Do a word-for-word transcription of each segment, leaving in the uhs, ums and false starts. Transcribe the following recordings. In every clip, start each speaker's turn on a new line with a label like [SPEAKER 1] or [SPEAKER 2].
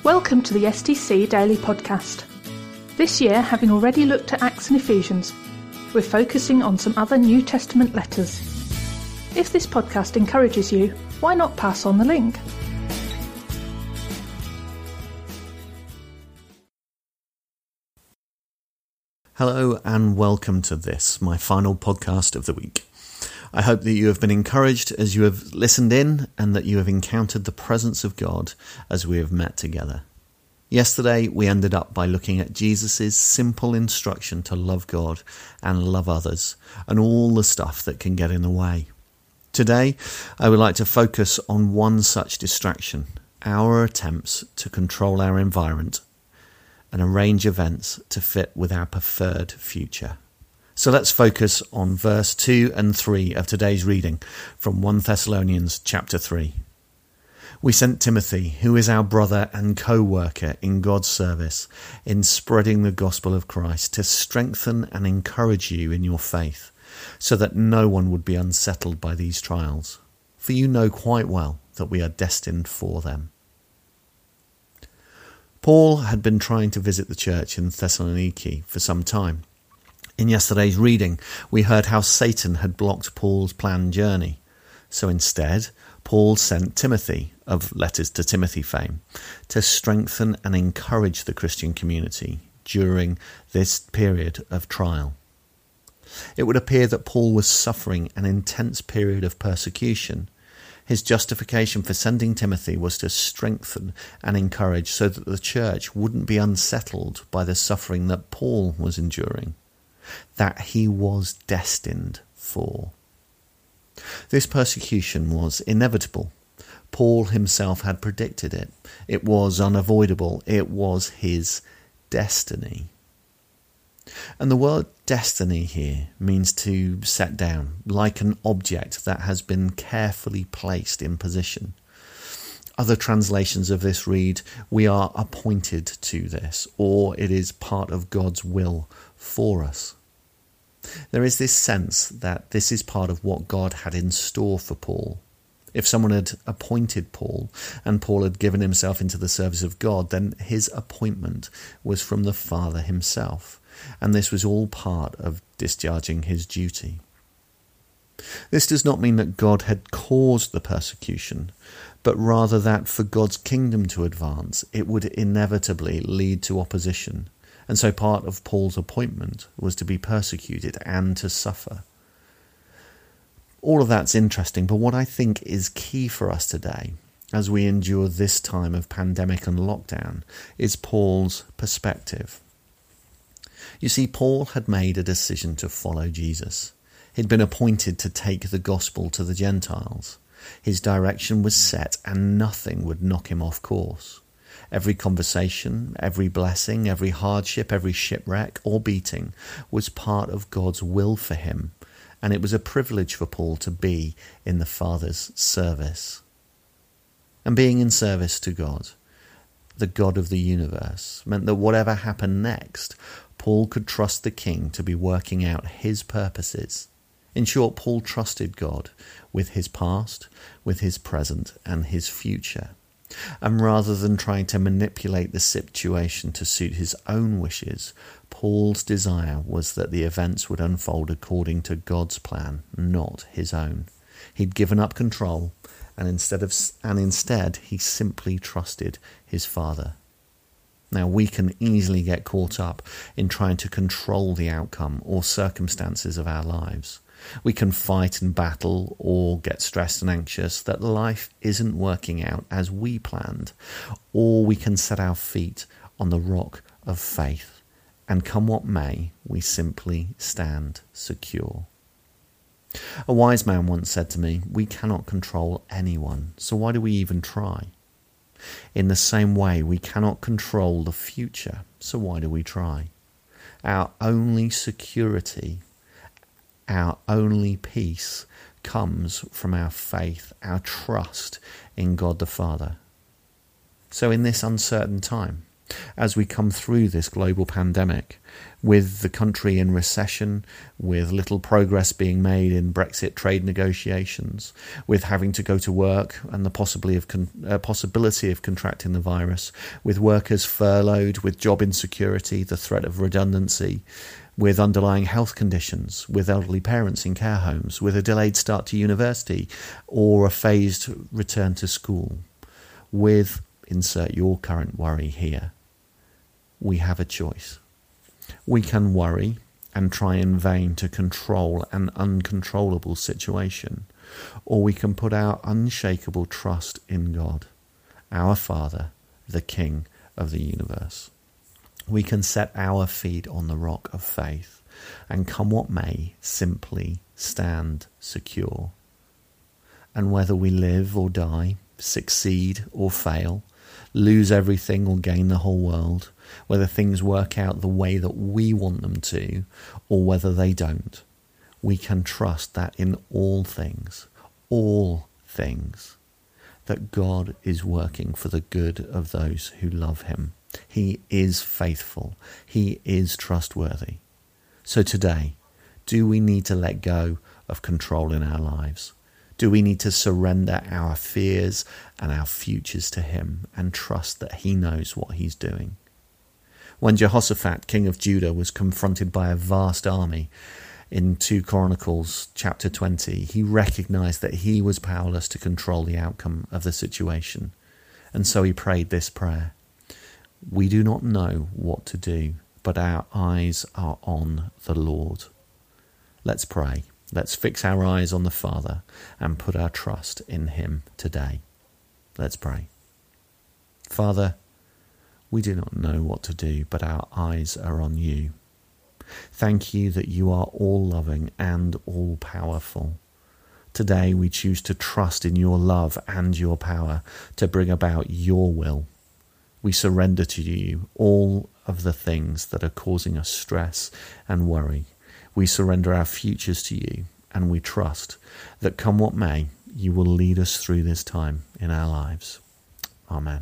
[SPEAKER 1] Welcome to the S T C Daily Podcast. This year, having already looked at Acts and Ephesians, we're focusing on some other New Testament letters. If this podcast encourages you, why not pass on the link?
[SPEAKER 2] Hello and welcome to this, my final podcast of the week. I hope that you have been encouraged as you have listened in and that you have encountered the presence of God as we have met together. Yesterday we ended up by looking at Jesus' simple instruction to love God and love others and all the stuff that can get in the way. Today I would like to focus on one such distraction, our attempts to control our environment and arrange events to fit with our preferred future. So let's focus on verse two and three of today's reading from First Thessalonians chapter three. We sent Timothy, who is our brother and co-worker in God's service, in spreading the gospel of Christ, to strengthen and encourage you in your faith, so that no one would be unsettled by these trials. For you know quite well that we are destined for them. Paul had been trying to visit the church in Thessaloniki for some time. In yesterday's reading, we heard how Satan had blocked Paul's planned journey. So instead, Paul sent Timothy, of Letters to Timothy fame, to strengthen and encourage the Christian community during this period of trial. It would appear that Paul was suffering an intense period of persecution. His justification for sending Timothy was to strengthen and encourage so that the church wouldn't be unsettled by the suffering that Paul was enduring, that he was destined for. This persecution was inevitable. Paul himself had predicted it. It was unavoidable. It was his destiny. And the word destiny here means to set down, like an object that has been carefully placed in position. Other translations of this read, we are appointed to this, or it is part of God's will for us. There is this sense that this is part of what God had in store for Paul. If someone had appointed Paul and Paul had given himself into the service of God, then his appointment was from the Father himself, and this was all part of discharging his duty. This does not mean that God had caused the persecution, but rather that for God's kingdom to advance, it would inevitably lead to opposition. And so part of Paul's appointment was to be persecuted and to suffer. All of that's interesting, but what I think is key for us today, as we endure this time of pandemic and lockdown, is Paul's perspective. You see, Paul had made a decision to follow Jesus. He'd been appointed to take the gospel to the Gentiles. His direction was set and nothing would knock him off course. Every conversation, every blessing, every hardship, every shipwreck or beating was part of God's will for him, and it was a privilege for Paul to be in the Father's service. And being in service to God, the God of the universe, meant that whatever happened next, Paul could trust the King to be working out his purposes. In short, Paul trusted God with his past, with his present, and his future. And rather than trying to manipulate the situation to suit his own wishes, Paul's desire was that the events would unfold according to God's plan, not his own. He'd given up control, and instead of and instead he simply trusted his Father. Now, we can easily get caught up in trying to control the outcome or circumstances of our lives. We can fight and battle or get stressed and anxious that life isn't working out as we planned, or we can set our feet on the rock of faith, and come what may, we simply stand secure. A wise man once said to me, "We cannot control anyone, so why do we even try?" In the same way, we cannot control the future, so why do we try? Our only security, our only peace comes from our faith, our trust in God the Father. So in this uncertain time, as we come through this global pandemic, with the country in recession, with little progress being made in Brexit trade negotiations, with having to go to work and the possibility of con- uh, possibility of contracting the virus, with workers furloughed, with job insecurity, the threat of redundancy, with underlying health conditions, with elderly parents in care homes, with a delayed start to university or a phased return to school, with, insert your current worry here, we have a choice. We can worry and try in vain to control an uncontrollable situation, or we can put our unshakable trust in God, our Father, the King of the universe. We can set our feet on the rock of faith and, come what may, simply stand secure. And whether we live or die, succeed or fail, lose everything or gain the whole world, whether things work out the way that we want them to or whether they don't, we can trust that in all things, all things, that God is working for the good of those who love him. He is faithful. He is trustworthy. So today, do we need to let go of control in our lives? Do we need to surrender our fears and our futures to him and trust that he knows what he's doing? When Jehoshaphat, king of Judah, was confronted by a vast army in Second Chronicles chapter twenty, he recognized that he was powerless to control the outcome of the situation. And so he prayed this prayer: "We do not know what to do, but our eyes are on the Lord." Let's pray. Let's fix our eyes on the Father and put our trust in him today. Let's pray. Father, we do not know what to do, but our eyes are on you. Thank you that you are all-loving and all-powerful. Today we choose to trust in your love and your power to bring about your will. We surrender to you all of the things that are causing us stress and worry. We surrender our futures to you, and we trust that, come what may, you will lead us through this time in our lives. Amen.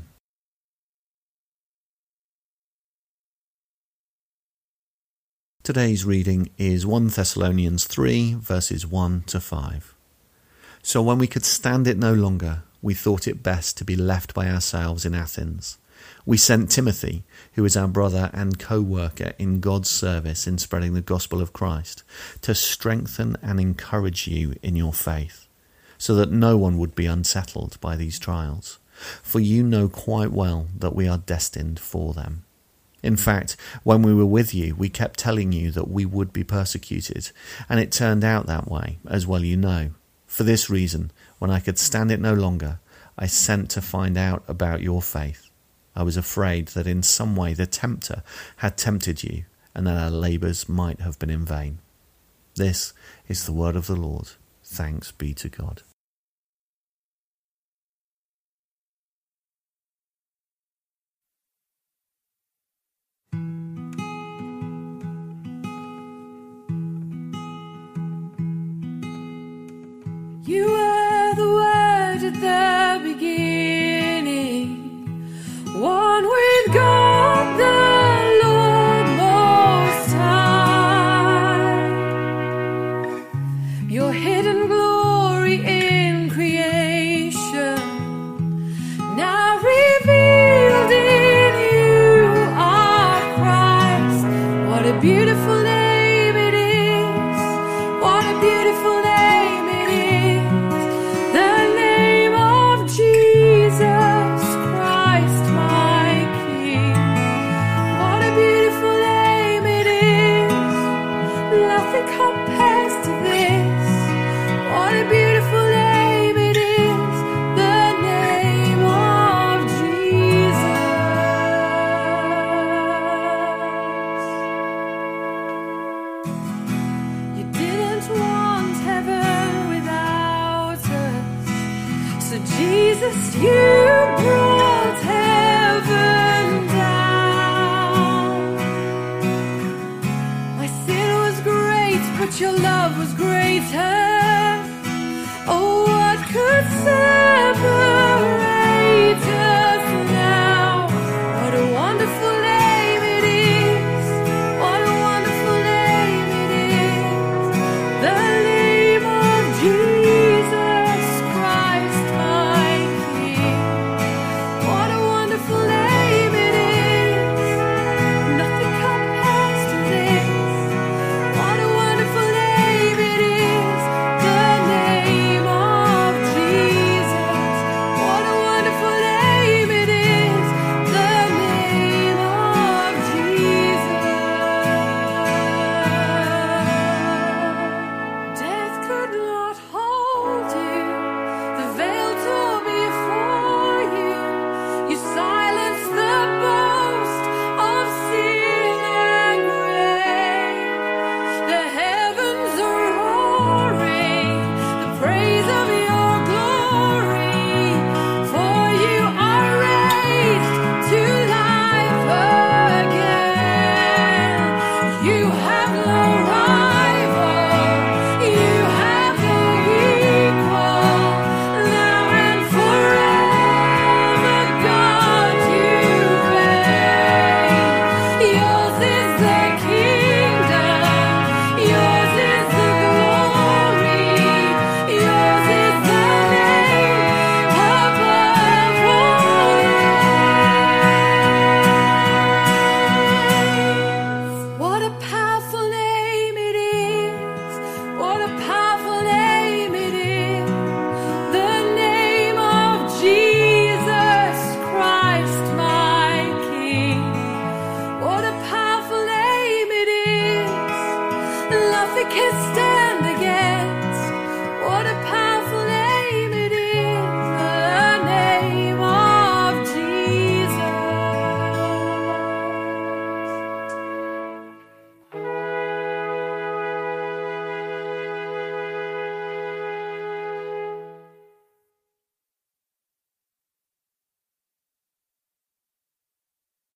[SPEAKER 2] Today's reading is First Thessalonians three, verses one to five. So when we could stand it no longer, we thought it best to be left by ourselves in Athens. We sent Timothy, who is our brother and co-worker in God's service in spreading the gospel of Christ, to strengthen and encourage you in your faith, so that no one would be unsettled by these trials. For you know quite well that we are destined for them. In fact, when we were with you, we kept telling you that we would be persecuted, and it turned out that way, as well you know. For this reason, when I could stand it no longer, I sent to find out about your faith. I was afraid that in some way the tempter had tempted you, and that our labours might have been in vain. This is the word of the Lord. Thanks be to God.
[SPEAKER 3] You